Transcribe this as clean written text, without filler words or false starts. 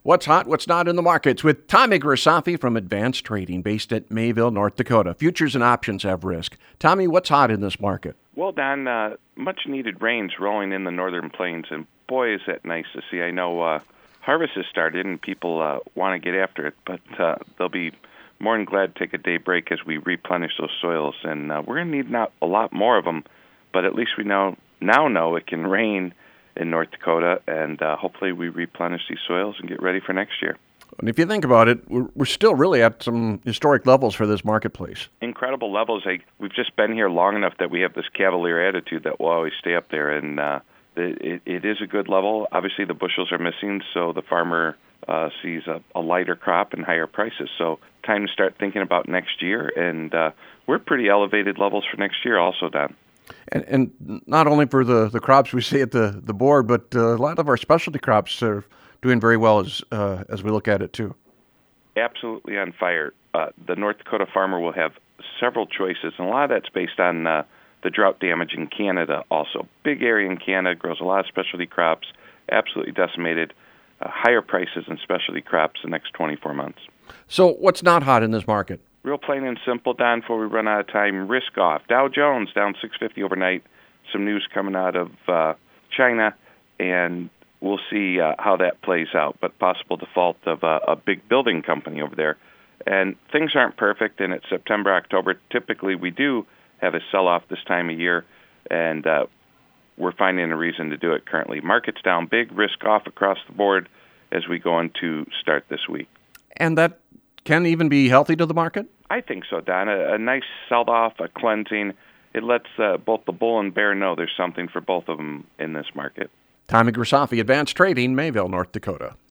What's hot, what's not in the markets with Tommy Grisafi from Advanced Trading based at Mayville, North Dakota. Futures and options have risk. Tommy, what's hot in this market? Well, Don, much-needed rains rolling in the northern plains, and boy, is that nice to see. I know harvest has started, and people want to get after it, but they'll be more than glad to take a day break as we replenish those soils, and we're going to need not a lot more of them, but at least we now know it can rain in North Dakota, and hopefully we replenish these soils and get ready for next year. And if you think about it, we're still really at some historic levels for this marketplace. Incredible levels. We've just been here long enough that we have this cavalier attitude that will always stay up there, and it is a good level. Obviously, the bushels are missing, so the farmer sees a lighter crop and higher prices. So time to start thinking about next year, and we're pretty elevated levels for next year also, Don. And not only for the crops we see at the board, but a lot of our specialty crops are doing very well as we look at it too. Absolutely on fire. The North Dakota farmer will have several choices, and a lot of that's based on the drought damage in Canada also. Big area in Canada grows a lot of specialty crops, absolutely decimated. Higher prices in specialty crops the next 24 months. So what's not hot in this market? Real plain and simple, Don, before we run out of time, risk off. Dow Jones down 650 overnight. Some news coming out of China, and we'll see how that plays out, but possible default of a big building company over there. And things aren't perfect, and it's September, October. Typically, we do have a sell-off this time of year, and we're finding a reason to do it currently. Markets down big, risk off across the board as we go into start this week. And that can even be healthy to the market? I think so, Don. A nice sell-off, a cleansing. It lets both the bull and bear know there's something for both of them in this market. Tommy Grisafi, Advanced Trading, Mayville, North Dakota.